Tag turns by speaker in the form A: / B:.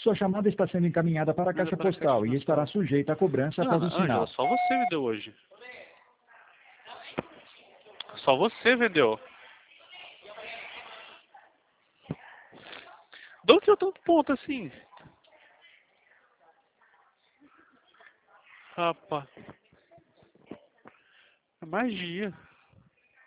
A: Sua chamada está sendo encaminhada para a
B: Manda
A: caixa
B: para a
A: postal
B: caixa
A: e estará
B: postal.
A: sujeita a cobrança após o
B: Ângela,
A: sinal.
B: só você vendeu hoje. Só você vendeu. De onde eu tanto ponto assim? Rapaz. É magia.